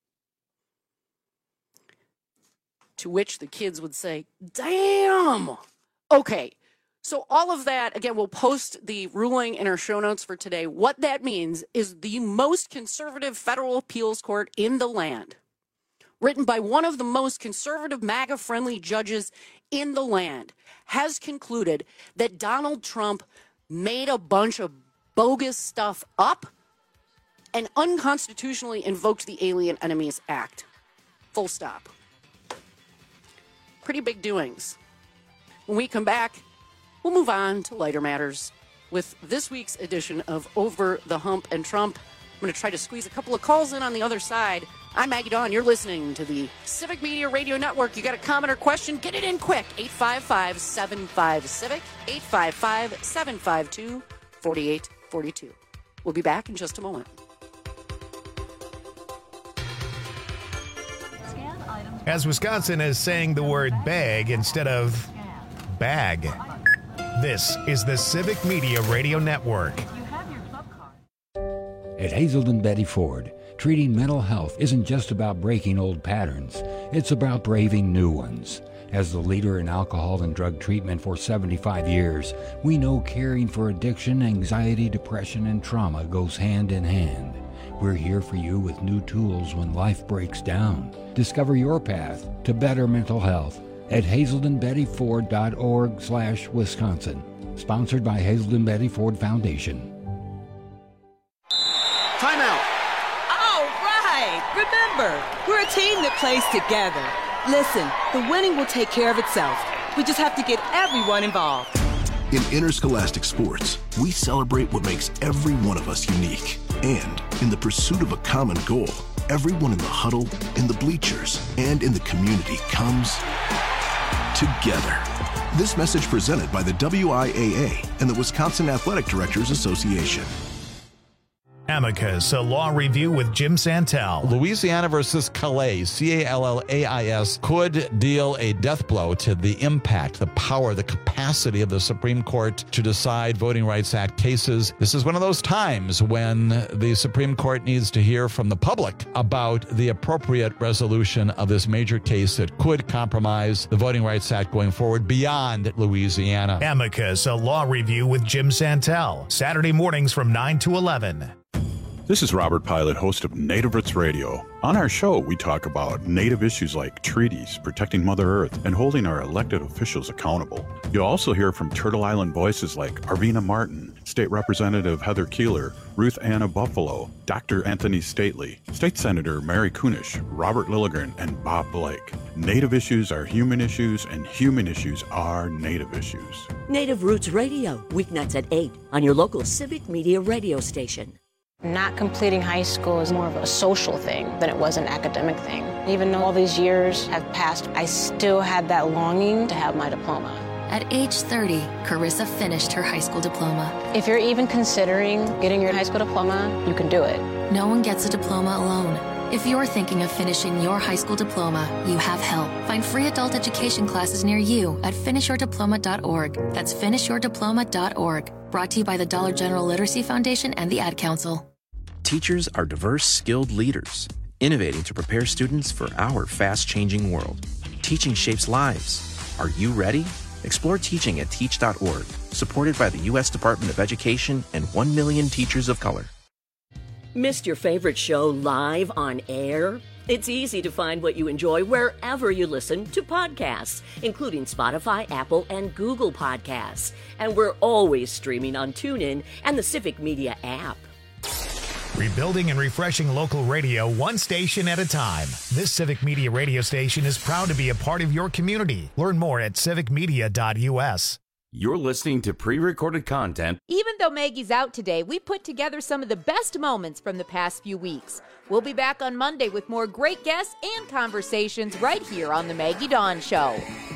To which the kids would say, damn! Okay. So all of that, again, we'll post the ruling in our show notes for today. What that means is the most conservative federal appeals court in the land, written by one of the most conservative MAGA-friendly judges in the land, has concluded that Donald Trump made a bunch of bogus stuff up and unconstitutionally invoked the Alien Enemies Act. Full stop. Pretty big doings. When we come back, we'll move on to lighter matters with this week's edition of Over the Hump and Trump. I'm going to try to squeeze a couple of calls in on the other side. I'm Maggie Dawn. You're listening to the Civic Media Radio Network. You got a comment or question? Get it in quick. 855-75-CIVIC, 855-752-4842. We'll be back in just a moment. Scan items as Wisconsin is saying the word bag instead of bag. This is the Civic Media Radio Network. At Hazelden Betty Ford, treating mental health isn't just about breaking old patterns. It's about braving new ones. As the leader in alcohol and drug treatment for 75 years, we know caring for addiction, anxiety, depression, and trauma goes hand in hand. We're here for you with new tools when life breaks down. Discover your path to better mental health at hazeldenbettyford.org/Wisconsin. Sponsored by Hazelden Betty Ford Foundation. Timeout. All right. Remember, we're a team that plays together. Listen, the winning will take care of itself. We just have to get everyone involved. In interscholastic sports, we celebrate what makes every one of us unique. And in the pursuit of a common goal, everyone in the huddle, in the bleachers, and in the community comes together. This message presented by the WIAA and the Wisconsin Athletic Directors Association. Amicus, a law review with Jim Santel. Louisiana versus Calais, Callais, could deal a death blow to the impact, the power, the capacity of the Supreme Court to decide Voting Rights Act cases. This is one of those times when the Supreme Court needs to hear from the public about the appropriate resolution of this major case that could compromise the Voting Rights Act going forward beyond Louisiana. Amicus, a law review with Jim Santel. Saturday mornings from 9 to 11. This is Robert Pilot, host of Native Roots Radio. On our show, we talk about Native issues like treaties, protecting Mother Earth, and holding our elected officials accountable. You'll also hear from Turtle Island voices like Arvina Martin, State Representative Heather Keeler, Ruth Anna Buffalo, Dr. Anthony Stately, State Senator Mary Kunish, Robert Lilligren, and Bob Blake. Native issues are human issues, and human issues are Native issues. Native Roots Radio, weeknights at 8 on your local Civic Media radio station. Not completing high school is more of a social thing than it was an academic thing. Even though all these years have passed, I still had that longing to have my diploma. At age 30, Carissa finished her high school diploma. If you're even considering getting your high school diploma, you can do it. No one gets a diploma alone. If you're thinking of finishing your high school diploma, you have help. Find free adult education classes near you at finishyourdiploma.org. That's finishyourdiploma.org. Brought to you by the Dollar General Literacy Foundation and the Ad Council. Teachers are diverse, skilled leaders, innovating to prepare students for our fast-changing world. Teaching shapes lives. Are you ready? Explore teaching at teach.org, supported by the U.S. Department of Education and 1 million teachers of color. Missed your favorite show live on air? It's easy to find what you enjoy wherever you listen to podcasts, including Spotify, Apple, and Google Podcasts. And we're always streaming on TuneIn and the Civic Media app. Rebuilding and refreshing local radio one station at a time. This Civic Media radio station is proud to be a part of your community. Learn more at civicmedia.us. You're listening to pre-recorded content. Even though Maggie's out today, we put together some of the best moments from the past few weeks. We'll be back on Monday with more great guests and conversations right here on The Maggie Dawn Show.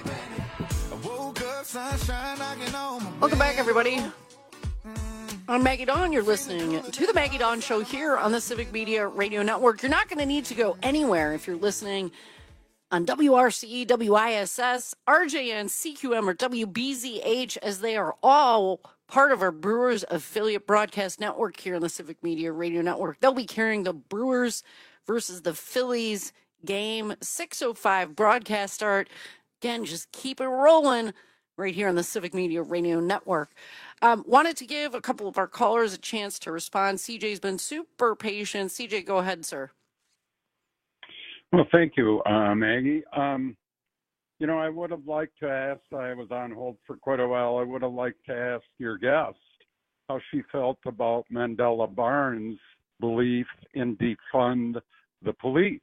Welcome back, everybody. I'm Maggie Dawn. You're listening to The Maggie Dawn Show here on the Civic Media Radio Network. You're not going to need to go anywhere if you're listening on WRCE, WISS, RJN, CQM, or WBZH, as they are all part of our Brewers affiliate broadcast network here on the Civic Media Radio Network. They'll be carrying the Brewers versus the Phillies game, 6:05 broadcast start. Again, just keep it rolling right here on the Civic Media Radio Network. Wanted to give a couple of our callers a chance to respond. CJ's been super patient. CJ, go ahead, sir. Well, thank you, Maggie. I would have liked to ask, I was on hold for quite a while, I would have liked to ask your guest how she felt about Mandela Barnes' belief in defund the police.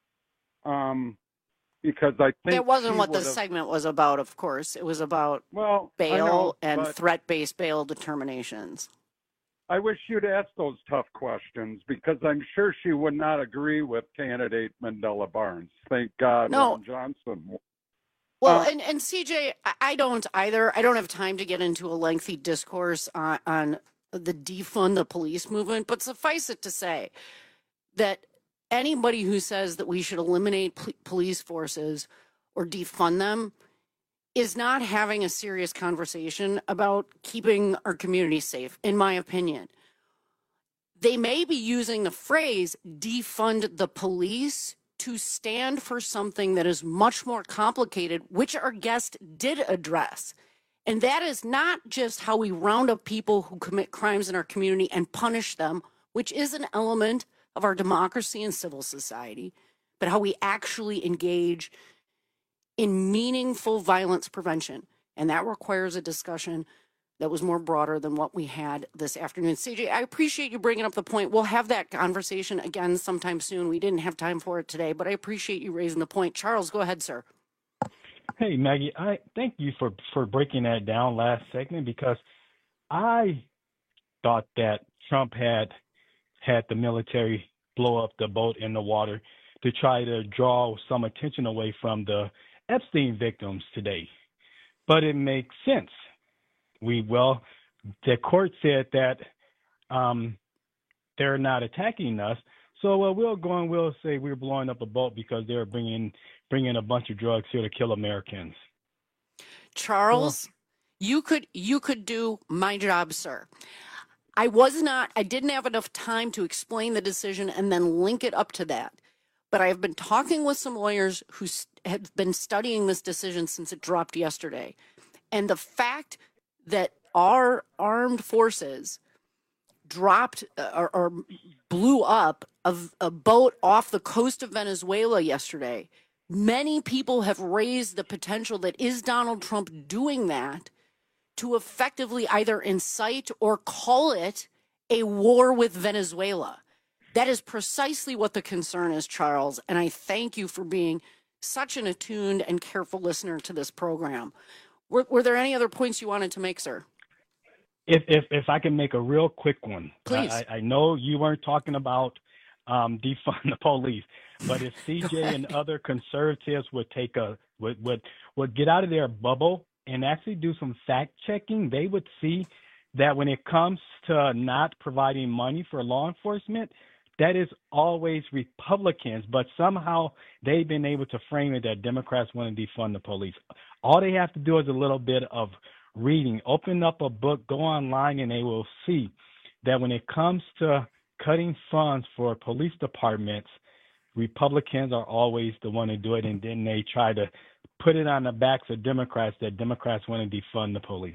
Because I think it wasn't what the segment was about, of course. It was about bail and threat-based bail determinations. I wish you'd ask those tough questions, because I'm sure she would not agree with candidate Mandela Barnes. Thank God Ron Johnson. Well, and CJ, I don't either. I don't have time to get into a lengthy discourse on the defund the police movement, but suffice it to say that anybody who says that we should eliminate police forces or defund them is not having a serious conversation about keeping our community safe, in my opinion. They may be using the phrase defund the police to stand for something that is much more complicated, which our guest did address. And that is not just how we round up people who commit crimes in our community and punish them, which is an element of our democracy and civil society, but how we actually engage in meaningful violence prevention. And that requires a discussion that was more broader than what we had this afternoon. CJ, I appreciate you bringing up the point. We'll have that conversation again sometime soon. We didn't have time for it today, but I appreciate you raising the point. Charles, go ahead, sir. Hey, Maggie, I thank you for breaking that down last segment, because I thought that Trump had the military blow up the boat in the water to try to draw some attention away from the Epstein victims today. But it makes sense. The court said that they're not attacking us, so we'll say we're blowing up a boat because they're bringing a bunch of drugs here to kill Americans. Charles, you could do my job, sir. I didn't have enough time to explain the decision and then link it up to that. But I have been talking with some lawyers who have been studying this decision since it dropped yesterday. And the fact that our armed forces dropped or blew up a boat off the coast of Venezuela yesterday, many people have raised the potential that is Donald Trump doing that to effectively either incite or call it a war with Venezuela. That is precisely what the concern is, Charles, and I thank you for being such an attuned and careful listener to this program. Were there any other points you wanted to make, sir? If I can make a real quick one. Please. I know you weren't talking about defund the police, but if CJ and other conservatives would would get out of their bubble and actually do some fact checking, they would see that when it comes to not providing money for law enforcement, that is always Republicans, but somehow they've been able to frame it that Democrats want to defund the police. All they have to do is a little bit of reading, open up a book, go online, and they will see that when it comes to cutting funds for police departments, Republicans are always the one to do it, and then they try to put it on the backs of Democrats that Democrats want to defund the police.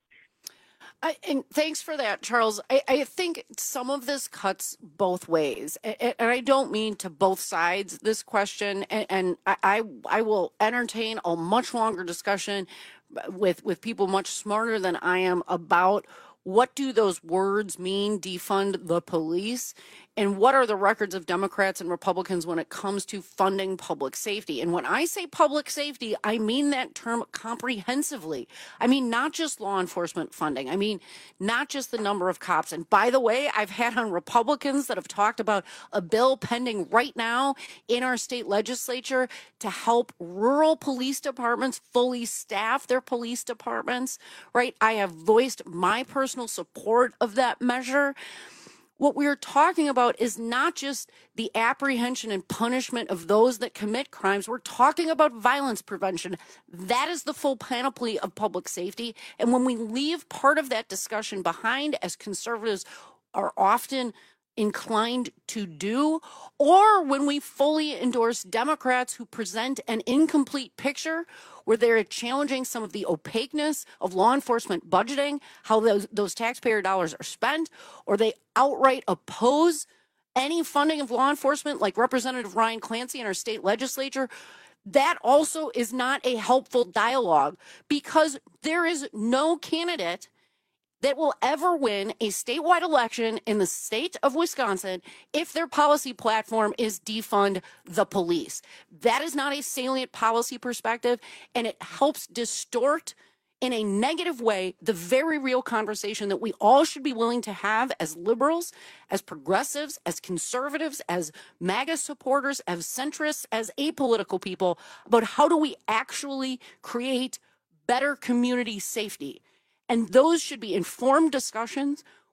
And thanks for that, Charles. I think some of this cuts both ways, and I don't mean to both sides this question, and I will entertain a much longer discussion with people much smarter than I am about what do those words mean, defund the police, and what are the records of Democrats and Republicans when it comes to funding public safety. And when I say public safety, I mean that term comprehensively. I mean not just law enforcement funding. I mean not just the number of cops. And by the way, I've had on Republicans that have talked about a bill pending right now in our state legislature to help rural police departments fully staff their police departments, right? I have voiced my personal support of that measure. What we're talking about is not just the apprehension and punishment of those that commit crimes. We're talking about violence prevention. That is the full panoply of public safety. And when we leave part of that discussion behind, as conservatives are often inclined to do, or when we fully endorse Democrats who present an incomplete picture where they're challenging some of the opaqueness of law enforcement budgeting, how those taxpayer dollars are spent, or they outright oppose any funding of law enforcement like Representative Ryan Clancy in our state legislature, that also is not a helpful dialogue, because there is no candidate that will ever win a statewide election in the state of Wisconsin if their policy platform is defund the police. That is not a salient policy perspective, and it helps distort in a negative way the very real conversation that we all should be willing to have as liberals, as progressives, as conservatives, as MAGA supporters, as centrists, as apolitical people, about how do we actually create better community safety. And those should be informed discussions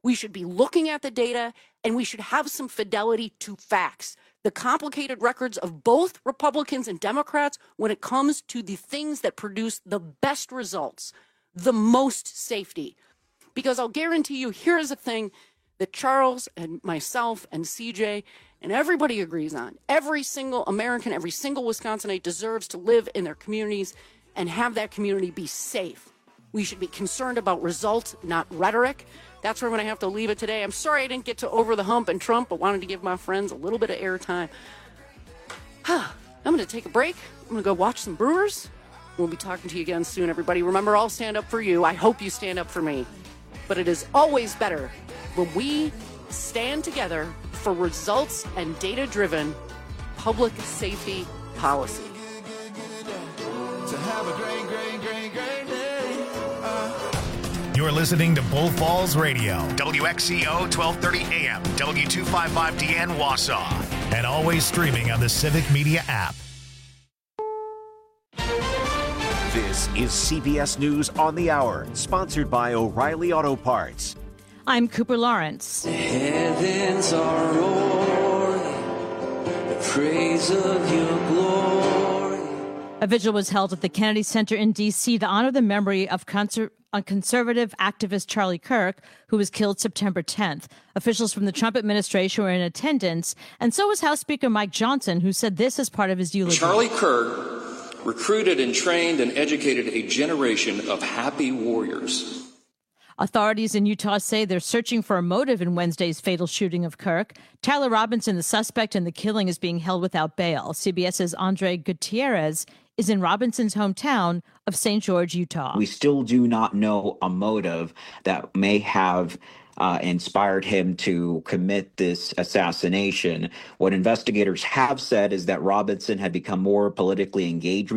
We should be looking at the data, and we should have some fidelity to facts. The complicated records of both Republicans and Democrats when it comes to the things that produce the best results, the most safety. Because I'll guarantee you, here is a thing that Charles and myself and CJ and everybody agrees on. Every single American, every single Wisconsinite deserves to live in their communities and have that community be safe. We should be concerned about results, not rhetoric. That's where I'm going to have to leave it today. I'm sorry I didn't get to over the hump and Trump, but wanted to give my friends a little bit of airtime. I'm going to take a break. I'm going to go watch some Brewers. We'll be talking to you again soon, everybody. Remember, I'll stand up for you. I hope you stand up for me. But it is always better when we stand together for results and data-driven public safety policy. To have a great, great, great, great day. You're listening to Bull Falls Radio, WXCO 1230 AM, W255DN Wausau, and always streaming on the Civic Media app. This is CBS News on the Hour, sponsored by O'Reilly Auto Parts. I'm Cooper Lawrence. The heavens are roaring, the praise of your glory. A vigil was held at the Kennedy Center in D.C. to honor the memory of conservative activist Charlie Kirk, who was killed September 10th. Officials from the Trump administration were in attendance, and so was House Speaker Mike Johnson, who said this as part of his eulogy. Charlie Kirk recruited and trained and educated a generation of happy warriors. Authorities in Utah say they're searching for a motive in Wednesday's fatal shooting of Kirk. Tyler Robinson, the suspect in the killing, is being held without bail. CBS's Andre Gutierrez is in Robinson's hometown of St. George, Utah. We still do not know a motive that may have inspired him to commit this assassination. What investigators have said is that Robinson had become more politically engaged